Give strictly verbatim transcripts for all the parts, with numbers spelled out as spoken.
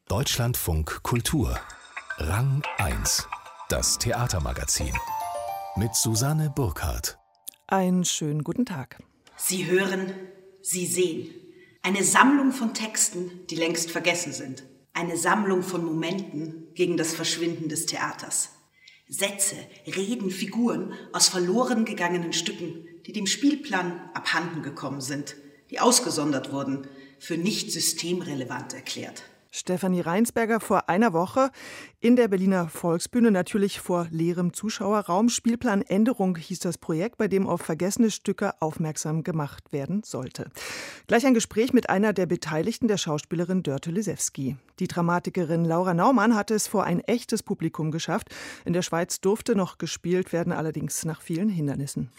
Deutschlandfunk Kultur. Rang eins. Das Theatermagazin. Mit Susanne Burkhardt. Einen schönen guten Tag. Sie hören, Sie sehen. Eine Sammlung von Texten, die längst vergessen sind. Eine Sammlung von Momenten gegen das Verschwinden des Theaters. Sätze, Reden, Figuren aus verloren gegangenen Stücken, die dem Spielplan abhanden gekommen sind, die ausgesondert wurden, für nicht systemrelevant erklärt. Stefanie Reinsberger vor einer Woche in der Berliner Volksbühne, natürlich vor leerem Zuschauerraum. Spielplanänderung hieß das Projekt, bei dem auf vergessene Stücke aufmerksam gemacht werden sollte. Gleich ein Gespräch mit einer der Beteiligten, der Schauspielerin Dörte Lisewski. Die Dramatikerin Laura Naumann hatte es vor ein echtes Publikum geschafft. In der Schweiz durfte noch gespielt werden, allerdings nach vielen Hindernissen.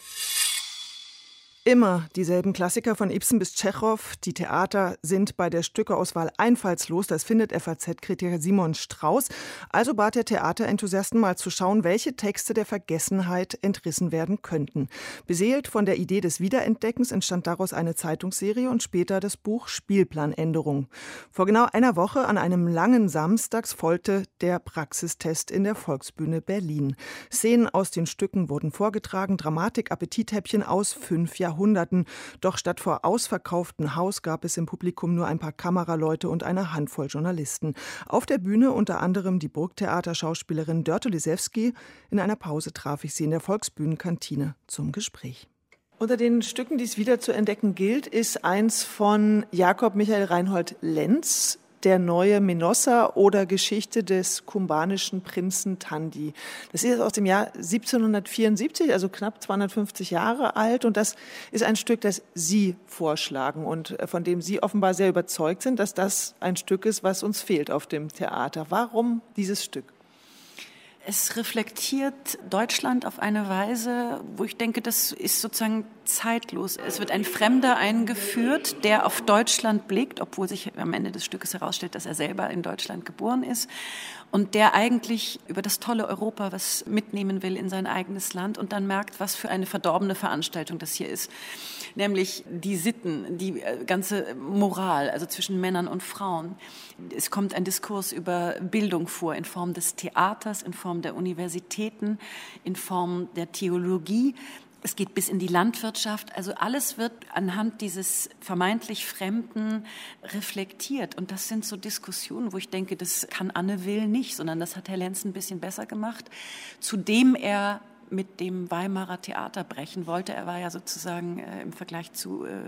Immer dieselben Klassiker von Ibsen bis Tschechow. Die Theater sind bei der Stückeauswahl einfallslos. Das findet F A Z-Kritiker Simon Strauß. Also bat der Theaterenthusiasten mal zu schauen, welche Texte der Vergessenheit entrissen werden könnten. Beseelt von der Idee des Wiederentdeckens entstand daraus eine Zeitungsserie und später das Buch Spielplanänderung. Vor genau einer Woche an einem langen Samstags folgte der Praxistest in der Volksbühne Berlin. Szenen aus den Stücken wurden vorgetragen, Dramatik, Appetithäppchen aus fünf Jahrhunderten. Jahrhunderten. Doch statt vor ausverkauftem Haus gab es im Publikum nur ein paar Kameraleute und eine Handvoll Journalisten. Auf der Bühne unter anderem die Burgtheater-Schauspielerin Dörte Lisewski. In einer Pause traf ich sie in der Volksbühnenkantine zum Gespräch. Unter den Stücken, die es wieder zu entdecken gilt, ist eins von Jakob Michael Reinhold Lenz, Der neue Menossa oder Geschichte des kumbanischen Prinzen Tandi. Das ist aus dem Jahr siebzehnhundertvierundsiebzig, also knapp zweihundertfünfzig Jahre alt. Und das ist ein Stück, das Sie vorschlagen und von dem Sie offenbar sehr überzeugt sind, dass das ein Stück ist, was uns fehlt auf dem Theater. Warum dieses Stück? Es reflektiert Deutschland auf eine Weise, wo ich denke, das ist sozusagen zeitlos. Es wird ein Fremder eingeführt, der auf Deutschland blickt, obwohl sich am Ende des Stückes herausstellt, dass er selber in Deutschland geboren ist. Und der eigentlich über das tolle Europa was mitnehmen will in sein eigenes Land und dann merkt, was für eine verdorbene Veranstaltung das hier ist. Nämlich die Sitten, die ganze Moral, also zwischen Männern und Frauen. Es kommt ein Diskurs über Bildung vor, in Form des Theaters, in Form der Universitäten, in Form der Theologie. Es geht bis in die Landwirtschaft. Also alles wird anhand dieses vermeintlich Fremden reflektiert. Und das sind so Diskussionen, wo ich denke, das kann Anne Will nicht, sondern das hat Herr Lenz ein bisschen besser gemacht, zudem er mit dem Weimarer Theater brechen wollte. Er war ja sozusagen äh, im Vergleich zu äh,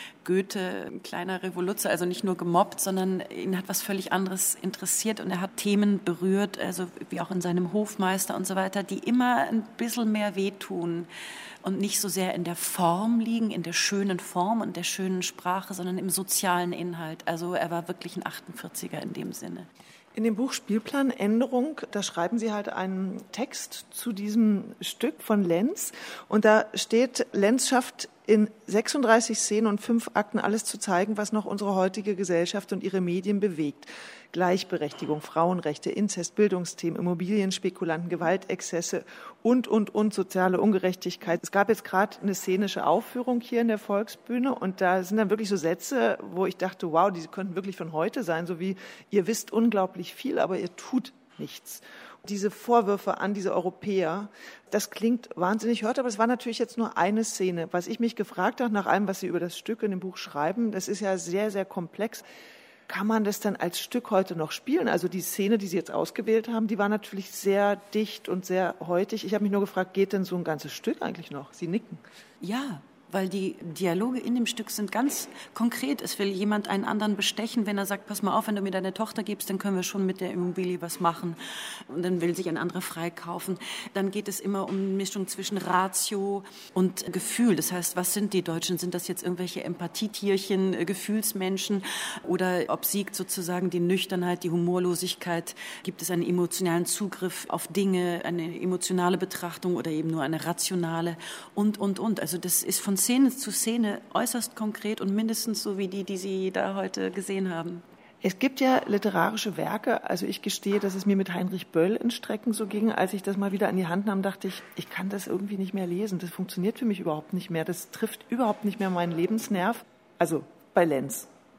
Goethe ein kleiner Revoluzer, also nicht nur gemobbt, sondern ihn hat was völlig anderes interessiert und er hat Themen berührt, also wie auch in seinem Hofmeister und so weiter, die immer ein bisschen mehr wehtun und nicht so sehr in der Form liegen, in der schönen Form und der schönen Sprache, sondern im sozialen Inhalt. Also er war wirklich ein achtundvierziger in dem Sinne. In dem Buch Spielplanänderung, da schreiben Sie halt einen Text zu diesem Stück von Lenz. Und da steht, Lenz schafft in sechsunddreißig Szenen und fünf Akten alles zu zeigen, was noch unsere heutige Gesellschaft und ihre Medien bewegt. Gleichberechtigung, Frauenrechte, Inzest, Bildungsthemen, Immobilienspekulanten, Gewaltexzesse und, und, und, soziale Ungerechtigkeit. Es gab jetzt gerade eine szenische Aufführung hier in der Volksbühne und da sind dann wirklich so Sätze, wo ich dachte, wow, die könnten wirklich von heute sein, so wie, ihr wisst unglaublich viel, aber ihr tut nichts. Diese Vorwürfe an diese Europäer, das klingt wahnsinnig hart, aber es war natürlich jetzt nur eine Szene. Was ich mich gefragt habe, nach allem, was Sie über das Stück in dem Buch schreiben, das ist ja sehr, sehr komplex. Kann man das dann als Stück heute noch spielen? Also die Szene, die Sie jetzt ausgewählt haben, die war natürlich sehr dicht und sehr heutig. Ich habe mich nur gefragt, geht denn so ein ganzes Stück eigentlich noch? Sie nicken. Ja, weil die Dialoge in dem Stück sind ganz konkret. Es will jemand einen anderen bestechen, wenn er sagt, pass mal auf, wenn du mir deine Tochter gibst, dann können wir schon mit der Immobilie was machen. Und dann will sich ein anderer freikaufen. Dann geht es immer um eine Mischung zwischen Ratio und Gefühl. Das heißt, was sind die Deutschen? Sind das jetzt irgendwelche Empathietierchen, Gefühlsmenschen? Oder obsiegt sozusagen die Nüchternheit, die Humorlosigkeit? Gibt es einen emotionalen Zugriff auf Dinge, eine emotionale Betrachtung oder eben nur eine rationale? Und, und, und. Also das ist von Szene zu Szene äußerst konkret und mindestens so wie die, die Sie da heute gesehen haben. Es gibt ja literarische Werke, also ich gestehe, dass es mir mit Heinrich Böll in Strecken so ging. Als ich das mal wieder in die Hand nahm, dachte ich, ich kann das irgendwie nicht mehr lesen. Das funktioniert für mich überhaupt nicht mehr. Das trifft überhaupt nicht mehr meinen Lebensnerv. Also bei Lenz.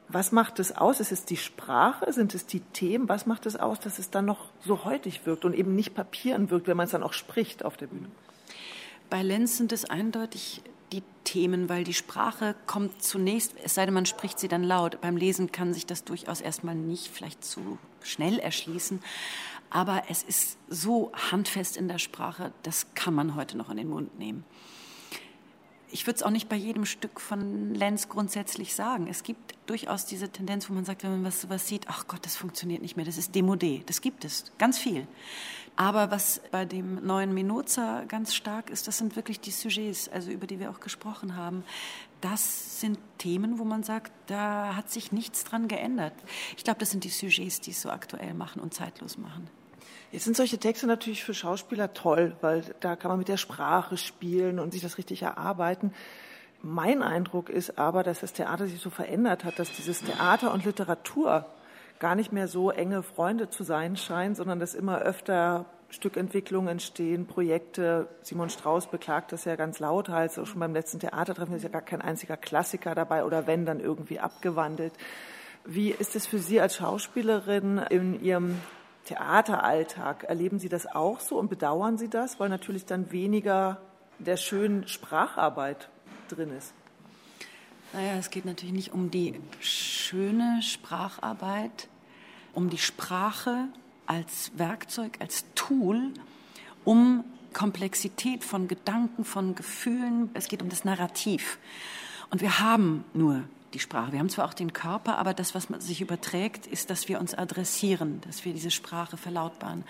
Was macht es aus? Ist es die Sprache? Sind es die Themen? Was macht es aus, dass es dann noch so heutig wirkt und eben nicht papieren wirkt, wenn man es dann auch spricht auf der Bühne? Bei Lenz sind es eindeutig die Themen, weil die Sprache kommt zunächst, es sei denn, man spricht sie dann laut. Beim Lesen kann sich das durchaus erstmal nicht vielleicht zu schnell erschließen. Aber es ist so handfest in der Sprache, das kann man heute noch in den Mund nehmen. Ich würde es auch nicht bei jedem Stück von Lenz grundsätzlich sagen. Es gibt durchaus diese Tendenz, wo man sagt, wenn man was, sowas sieht, ach Gott, das funktioniert nicht mehr, das ist démodé. Das gibt es, ganz viel. Aber was bei dem neuen Minoza ganz stark ist, das sind wirklich die Sujets, also über die wir auch gesprochen haben. Das sind Themen, wo man sagt, da hat sich nichts dran geändert. Ich glaube, das sind die Sujets, die es so aktuell machen und zeitlos machen. Jetzt sind solche Texte natürlich für Schauspieler toll, weil da kann man mit der Sprache spielen und sich das richtig erarbeiten. Mein Eindruck ist aber, dass das Theater sich so verändert hat, dass dieses Theater und Literatur gar nicht mehr so enge Freunde zu sein scheinen, sondern dass immer öfter Stückentwicklungen entstehen, Projekte. Simon Strauss beklagt das ja ganz lauthals, auch schon beim letzten Theatertreffen ist ja gar kein einziger Klassiker dabei oder wenn, dann irgendwie abgewandelt. Wie ist es für Sie als Schauspielerin in Ihrem Theateralltag? Erleben Sie das auch so und bedauern Sie das, weil natürlich dann weniger der schönen Spracharbeit drin ist? Naja, es geht natürlich nicht um die schöne Spracharbeit, um die Sprache als Werkzeug, als Tool, um Komplexität von Gedanken, von Gefühlen. Es geht um das Narrativ. Und wir haben nur die Sprache. Wir haben zwar auch den Körper, aber das, was man sich überträgt, ist, dass wir uns adressieren, dass wir diese Sprache verlautbaren.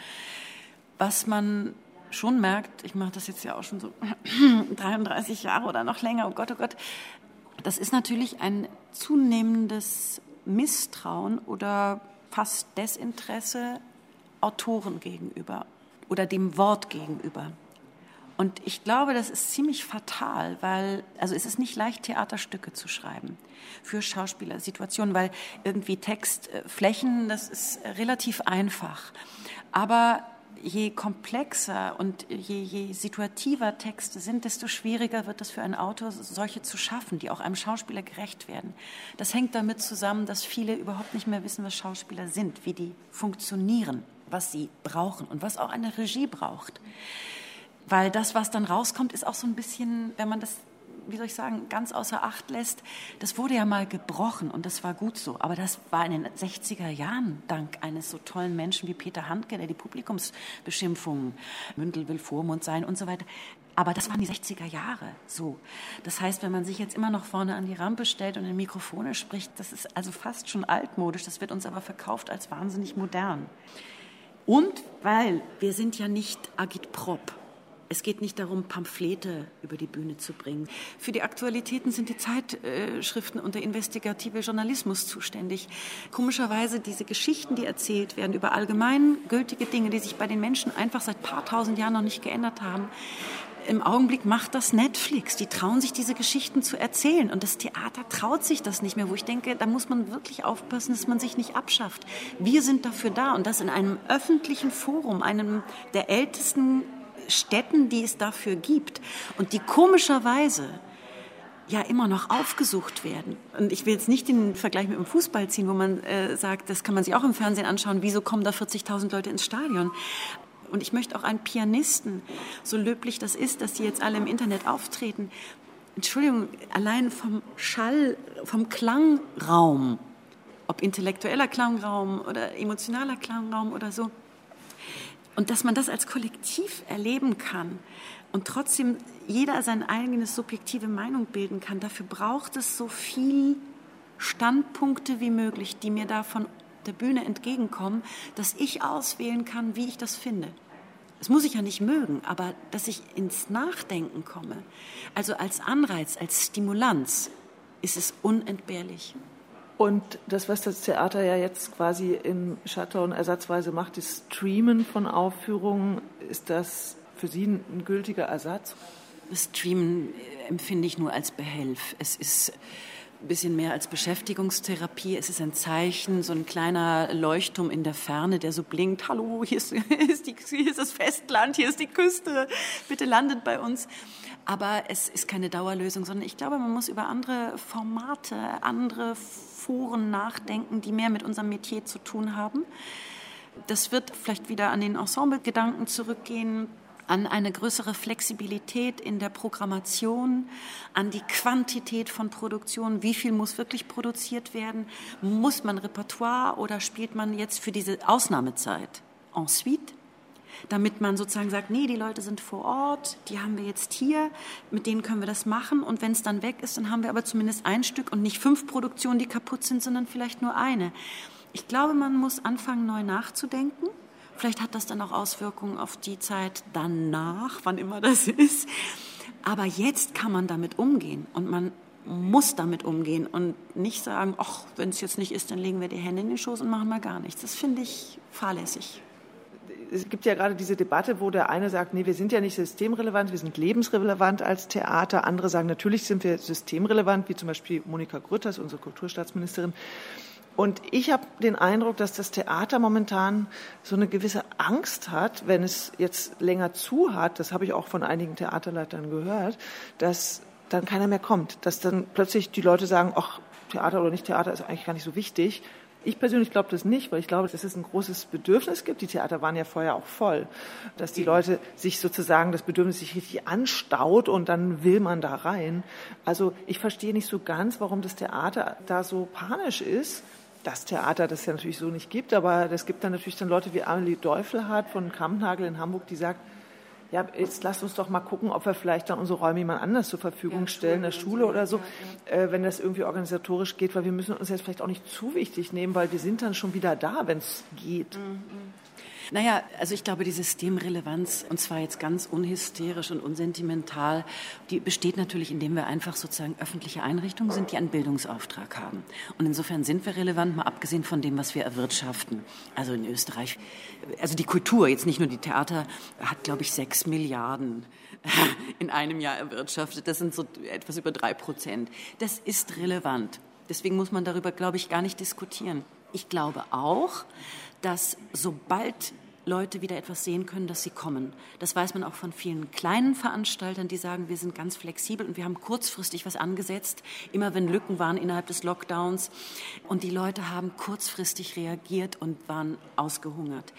Was man schon merkt, ich mache das jetzt ja auch schon so dreiunddreißig Jahre oder noch länger, oh Gott, oh Gott, das ist natürlich ein zunehmendes Misstrauen oder fast Desinteresse Autoren gegenüber oder dem Wort gegenüber. Und ich glaube, das ist ziemlich fatal, weil, also es ist nicht leicht, Theaterstücke zu schreiben für Schauspielersituationen, weil irgendwie Textflächen, das ist relativ einfach. Aber je komplexer und je, je situativer Texte sind, desto schwieriger wird es für einen Autor, solche zu schaffen, die auch einem Schauspieler gerecht werden. Das hängt damit zusammen, dass viele überhaupt nicht mehr wissen, was Schauspieler sind, wie die funktionieren, was sie brauchen und was auch eine Regie braucht. Weil das, was dann rauskommt, ist auch so ein bisschen, wenn man das, wie soll ich sagen, ganz außer Acht lässt, das wurde ja mal gebrochen und das war gut so. Aber das war in den sechziger Jahren dank eines so tollen Menschen wie Peter Handke, der die Publikumsbeschimpfungen, Mündel will Vormund sein und so weiter. Aber das waren die sechziger Jahre so. Das heißt, wenn man sich jetzt immer noch vorne an die Rampe stellt und in Mikrofone spricht, das ist also fast schon altmodisch. Das wird uns aber verkauft als wahnsinnig modern. Und weil wir sind ja nicht Agitprop. Es geht nicht darum, Pamphlete über die Bühne zu bringen. Für die Aktualitäten sind die Zeitschriften und der investigative Journalismus zuständig. Komischerweise diese Geschichten, die erzählt werden über allgemeingültige Dinge, die sich bei den Menschen einfach seit ein paar tausend Jahren noch nicht geändert haben, im Augenblick macht das Netflix. Die trauen sich, diese Geschichten zu erzählen. Und das Theater traut sich das nicht mehr, wo ich denke, da muss man wirklich aufpassen, dass man sich nicht abschafft. Wir sind dafür da und das in einem öffentlichen Forum, einem der ältesten Städten, die es dafür gibt und die komischerweise ja immer noch aufgesucht werden. Und ich will jetzt nicht den Vergleich mit dem Fußball ziehen, wo man äh, sagt, das kann man sich auch im Fernsehen anschauen, wieso kommen da vierzigtausend Leute ins Stadion? Und ich möchte auch einen Pianisten, so löblich das ist, dass die jetzt alle im Internet auftreten, Entschuldigung, allein vom Schall, vom Klangraum, ob intellektueller Klangraum oder emotionaler Klangraum oder so, und dass man das als Kollektiv erleben kann und trotzdem jeder seine eigene subjektive Meinung bilden kann, dafür braucht es so viel Standpunkte wie möglich, die mir da von der Bühne entgegenkommen, dass ich auswählen kann, wie ich das finde. Das muss ich ja nicht mögen, aber dass ich ins Nachdenken komme, also als Anreiz, als Stimulanz, ist es unentbehrlich. Und das, was das Theater ja jetzt quasi im Shutdown ersatzweise macht, das Streamen von Aufführungen, ist das für Sie ein gültiger Ersatz? Das Streamen empfinde ich nur als Behelf. Es ist ein bisschen mehr als Beschäftigungstherapie. Es ist ein Zeichen, so ein kleiner Leuchtturm in der Ferne, der so blinkt. Hallo, hier ist, hier ist, die, hier ist das Festland, hier ist die Küste, bitte landet bei uns. Aber es ist keine Dauerlösung, sondern ich glaube, man muss über andere Formate, andere Foren nachdenken, die mehr mit unserem Metier zu tun haben. Das wird vielleicht wieder an den Ensemble-Gedanken zurückgehen, an eine größere Flexibilität in der Programmation, an die Quantität von Produktion. Wie viel muss wirklich produziert werden? Muss man Repertoire oder spielt man jetzt für diese Ausnahmezeit en suite? Damit man sozusagen sagt, nee, die Leute sind vor Ort, die haben wir jetzt hier, mit denen können wir das machen. Und wenn es dann weg ist, dann haben wir aber zumindest ein Stück und nicht fünf Produktionen, die kaputt sind, sondern vielleicht nur eine. Ich glaube, man muss anfangen, neu nachzudenken. Vielleicht hat das dann auch Auswirkungen auf die Zeit danach, wann immer das ist. Aber jetzt kann man damit umgehen und man muss damit umgehen und nicht sagen, ach, wenn es jetzt nicht ist, dann legen wir die Hände in den Schoß und machen mal gar nichts. Das finde ich fahrlässig. Es gibt ja gerade diese Debatte, wo der eine sagt, nee, wir sind ja nicht systemrelevant, wir sind lebensrelevant als Theater. Andere sagen, natürlich sind wir systemrelevant, wie zum Beispiel Monika Grütters, unsere Kulturstaatsministerin. Und ich habe den Eindruck, dass das Theater momentan so eine gewisse Angst hat, wenn es jetzt länger zu hat, das habe ich auch von einigen Theaterleitern gehört, dass dann keiner mehr kommt. Dass dann plötzlich die Leute sagen, ach, Theater oder nicht Theater ist eigentlich gar nicht so wichtig. Ich persönlich glaube das nicht, weil ich glaube, dass es ein großes Bedürfnis gibt. Die Theater waren ja vorher auch voll, dass die Leute sich sozusagen das Bedürfnis sich richtig anstaut und dann will man da rein. Also ich verstehe nicht so ganz, warum das Theater da so panisch ist. Das Theater, das es ja natürlich so nicht gibt, aber es gibt dann natürlich dann Leute wie Amelie Deufelhardt von Kampnagel in Hamburg, die sagt, ja, jetzt lasst uns doch mal gucken, ob wir vielleicht dann unsere Räume jemand anders zur Verfügung stellen, in der Schule oder so, äh, wenn das irgendwie organisatorisch geht, weil wir müssen uns jetzt vielleicht auch nicht zu wichtig nehmen, weil wir sind dann schon wieder da, wenn es geht. Mhm. Naja, also ich glaube, die Systemrelevanz, und zwar jetzt ganz unhysterisch und unsentimental, die besteht natürlich, indem wir einfach sozusagen öffentliche Einrichtungen sind, die einen Bildungsauftrag haben. Und insofern sind wir relevant, mal abgesehen von dem, was wir erwirtschaften. Also in Österreich, also die Kultur, jetzt nicht nur die Theater, hat, glaube ich, sechs Milliarden in einem Jahr erwirtschaftet. Das sind so etwas über drei Prozent. Das ist relevant. Deswegen muss man darüber, glaube ich, gar nicht diskutieren. Ich glaube auch, dass sobald Leute wieder etwas sehen können, dass sie kommen. Das weiß man auch von vielen kleinen Veranstaltern, die sagen, wir sind ganz flexibel und wir haben kurzfristig was angesetzt, immer wenn Lücken waren innerhalb des Lockdowns. Und die Leute haben kurzfristig reagiert und waren ausgehungert.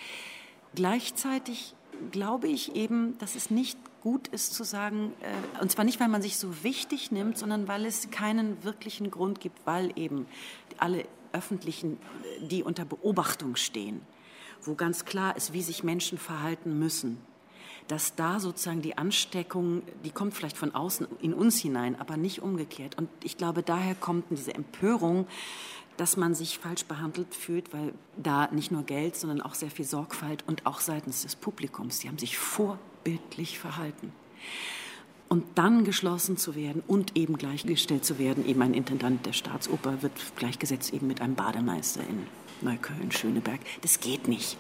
Gleichzeitig glaube ich eben, dass es nicht gut ist zu sagen, äh, und zwar nicht, weil man sich so wichtig nimmt, sondern weil es keinen wirklichen Grund gibt, weil eben alle Öffentlichen, die unter Beobachtung stehen, wo ganz klar ist, wie sich Menschen verhalten müssen, dass da sozusagen die Ansteckung, die kommt vielleicht von außen in uns hinein, aber nicht umgekehrt. Und ich glaube, daher kommt diese Empörung, dass man sich falsch behandelt fühlt, weil da nicht nur Geld, sondern auch sehr viel Sorgfalt und auch seitens des Publikums, die haben sich vorbildlich verhalten. Und dann geschlossen zu werden und eben gleichgestellt zu werden, eben ein Intendant der Staatsoper wird gleichgesetzt eben mit einem Bademeister in Neukölln, Schöneberg. Das geht nicht.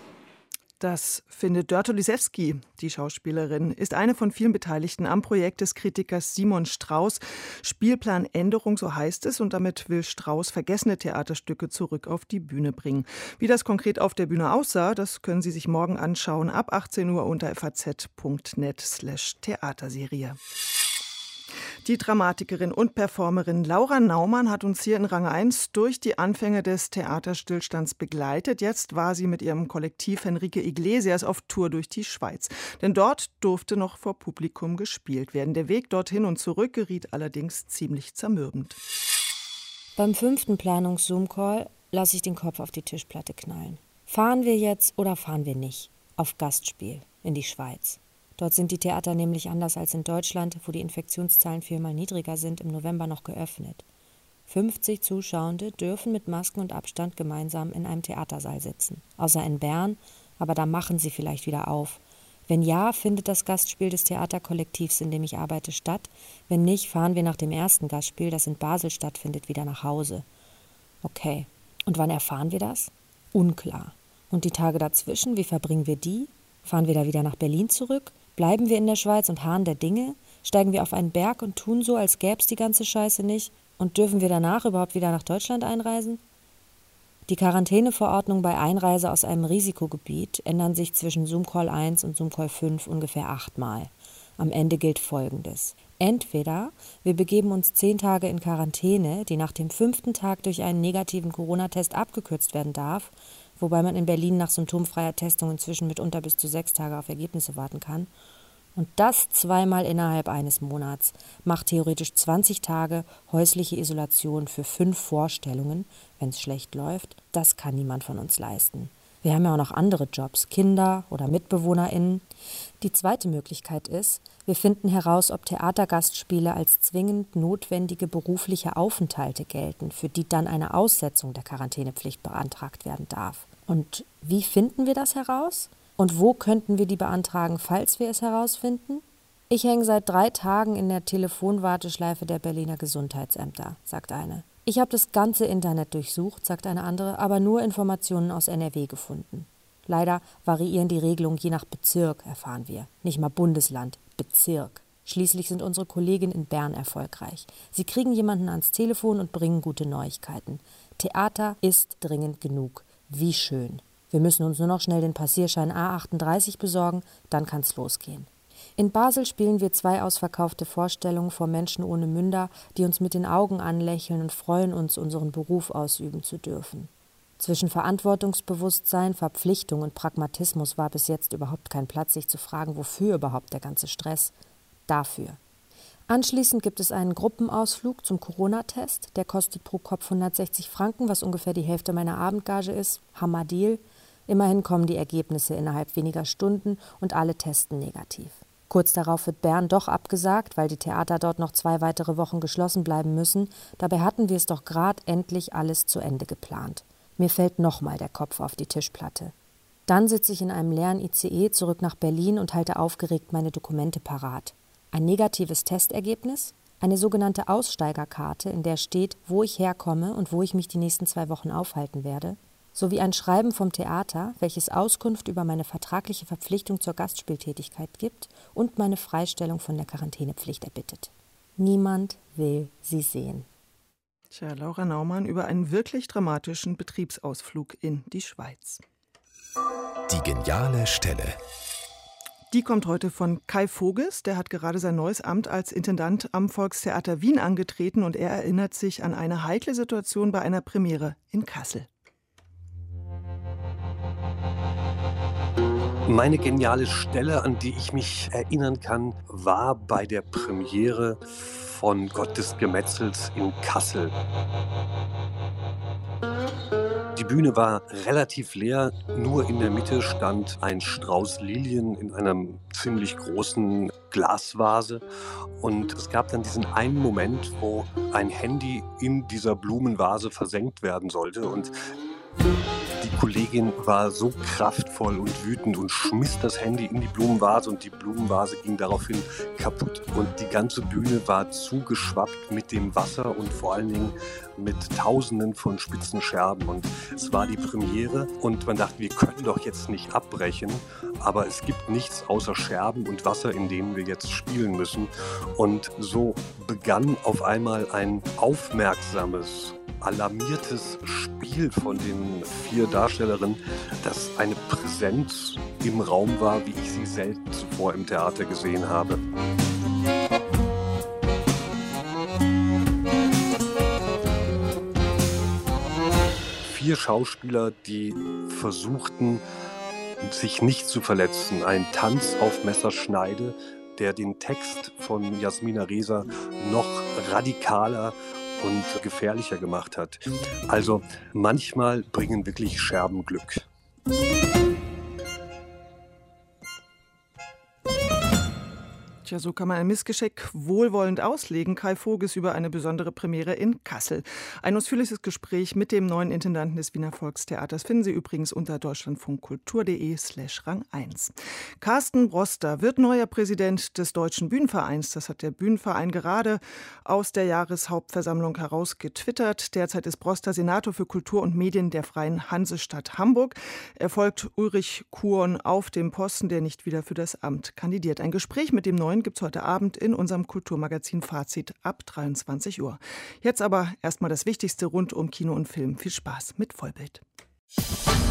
Das findet Dörte Lisewski, die Schauspielerin, ist eine von vielen Beteiligten am Projekt des Kritikers Simon Strauß. Spielplanänderung, so heißt es, und damit will Strauß vergessene Theaterstücke zurück auf die Bühne bringen. Wie das konkret auf der Bühne aussah, das können Sie sich morgen anschauen, ab achtzehn Uhr unter faz.net slash Theaterserie. Die Dramatikerin und Performerin Laura Naumann hat uns hier in Rang eins durch die Anfänge des Theaterstillstands begleitet. Jetzt war sie mit ihrem Kollektiv Henrique Iglesias auf Tour durch die Schweiz. Denn dort durfte noch vor Publikum gespielt werden. Der Weg dorthin und zurück geriet allerdings ziemlich zermürbend. Beim fünften Planungs-Zoom-Call lasse ich den Kopf auf die Tischplatte knallen. Fahren wir jetzt oder fahren wir nicht? Auf Gastspiel in die Schweiz. Dort sind die Theater nämlich anders als in Deutschland, wo die Infektionszahlen viermal niedriger sind, im November noch geöffnet. fünfzig Zuschauende dürfen mit Masken und Abstand gemeinsam in einem Theatersaal sitzen. Außer in Bern, aber da machen sie vielleicht wieder auf. Wenn ja, findet das Gastspiel des Theaterkollektivs, in dem ich arbeite, statt. Wenn nicht, fahren wir nach dem ersten Gastspiel, das in Basel stattfindet, wieder nach Hause. Okay, und wann erfahren wir das? Unklar. Und die Tage dazwischen, wie verbringen wir die? Fahren wir da wieder nach Berlin zurück? Bleiben wir in der Schweiz und harren der Dinge? Steigen wir auf einen Berg und tun so, als gäb's die ganze Scheiße nicht? Und dürfen wir danach überhaupt wieder nach Deutschland einreisen? Die Quarantäneverordnung bei Einreise aus einem Risikogebiet ändern sich zwischen Zoom-Call eins und Zoom-Call fünf ungefähr achtmal. Am Ende gilt Folgendes. Entweder wir begeben uns zehn Tage in Quarantäne, die nach dem fünften Tag durch einen negativen Corona-Test abgekürzt werden darf, wobei man in Berlin nach symptomfreier Testung inzwischen mitunter bis zu sechs Tage auf Ergebnisse warten kann. Und das zweimal innerhalb eines Monats macht theoretisch zwanzig Tage häusliche Isolation für fünf Vorstellungen, wenn es schlecht läuft. Das kann niemand von uns leisten. Wir haben ja auch noch andere Jobs, Kinder oder MitbewohnerInnen. Die zweite Möglichkeit ist, wir finden heraus, ob Theatergastspiele als zwingend notwendige berufliche Aufenthalte gelten, für die dann eine Aussetzung der Quarantänepflicht beantragt werden darf. Und wie finden wir das heraus? Und wo könnten wir die beantragen, falls wir es herausfinden? Ich hänge seit drei Tagen in der Telefonwarteschleife der Berliner Gesundheitsämter, sagt eine. Ich habe das ganze Internet durchsucht, sagt eine andere, aber nur Informationen aus N R W gefunden. Leider variieren die Regelungen je nach Bezirk, erfahren wir. Nicht mal Bundesland, Bezirk. Schließlich sind unsere Kolleginnen in Bern erfolgreich. Sie kriegen jemanden ans Telefon und bringen gute Neuigkeiten. Theater ist dringend genug. Wie schön. Wir müssen uns nur noch schnell den Passierschein A achtunddreißig besorgen, dann kann's losgehen. In Basel spielen wir zwei ausverkaufte Vorstellungen vor Menschen ohne Münder, die uns mit den Augen anlächeln und freuen uns, unseren Beruf ausüben zu dürfen. Zwischen Verantwortungsbewusstsein, Verpflichtung und Pragmatismus war bis jetzt überhaupt kein Platz, sich zu fragen, wofür überhaupt der ganze Stress. Dafür. Anschließend gibt es einen Gruppenausflug zum Corona-Test. Der kostet pro Kopf hundertsechzig Franken, was ungefähr die Hälfte meiner Abendgage ist. Hammerdeal. Immerhin kommen die Ergebnisse innerhalb weniger Stunden und alle testen negativ. Kurz darauf wird Bern doch abgesagt, weil die Theater dort noch zwei weitere Wochen geschlossen bleiben müssen. Dabei hatten wir es doch gerade endlich alles zu Ende geplant. Mir fällt nochmal der Kopf auf die Tischplatte. Dann sitze ich in einem leeren I C E zurück nach Berlin und halte aufgeregt meine Dokumente parat. Ein negatives Testergebnis, eine sogenannte Aussteigerkarte, in der steht, wo ich herkomme und wo ich mich die nächsten zwei Wochen aufhalten werde, sowie ein Schreiben vom Theater, welches Auskunft über meine vertragliche Verpflichtung zur Gastspieltätigkeit gibt und meine Freistellung von der Quarantänepflicht erbittet. Niemand will sie sehen. Tja, Laura Naumann über einen wirklich dramatischen Betriebsausflug in die Schweiz. Die geniale Stelle. Die kommt heute von Kai Voges. Der hat gerade sein neues Amt als Intendant am Volkstheater Wien angetreten und er erinnert sich an eine heikle Situation bei einer Premiere in Kassel. Meine geniale Stelle, an die ich mich erinnern kann, war bei der Premiere von Gott des Gemetzels in Kassel. Die Bühne war relativ leer, nur in der Mitte stand ein Strauß Lilien in einer ziemlich großen Glasvase und es gab dann diesen einen Moment, wo ein Handy in dieser Blumenvase versenkt werden sollte und die Kollegin war so kraftvoll und wütend und schmiss das Handy in die Blumenvase und die Blumenvase ging daraufhin kaputt. Und die ganze Bühne war zugeschwappt mit dem Wasser und vor allen Dingen mit Tausenden von spitzen Scherben. Und es war die Premiere und man dachte, wir können doch jetzt nicht abbrechen, aber es gibt nichts außer Scherben und Wasser, in denen wir jetzt spielen müssen. Und so begann auf einmal ein aufmerksames, alarmiertes Spiel von den vier Darstellerinnen, das eine Präsenz im Raum war, wie ich sie selten zuvor im Theater gesehen habe. Vier Schauspieler, die versuchten, sich nicht zu verletzen. Ein Tanz auf Messerschneide, der den Text von Jasmina Reza noch radikaler und gefährlicher gemacht hat. Also manchmal bringen wirklich Scherben Glück. Tja, so kann man ein Missgeschick wohlwollend auslegen. Kai Voges über eine besondere Premiere in Kassel. Ein ausführliches Gespräch mit dem neuen Intendanten des Wiener Volkstheaters finden Sie übrigens unter deutschlandfunkkultur.de slash Rang eins. Carsten Broster wird neuer Präsident des Deutschen Bühnenvereins. Das hat der Bühnenverein gerade aus der Jahreshauptversammlung heraus getwittert. Derzeit ist Broster Senator für Kultur und Medien der Freien Hansestadt Hamburg. Er folgt Ulrich Kuon auf dem Posten, der nicht wieder für das Amt kandidiert. Ein Gespräch mit dem neuen hören, gibt's heute Abend in unserem Kulturmagazin Fazit ab dreiundzwanzig Uhr. Jetzt aber erstmal das Wichtigste rund um Kino und Film. Viel Spaß mit Vollbild.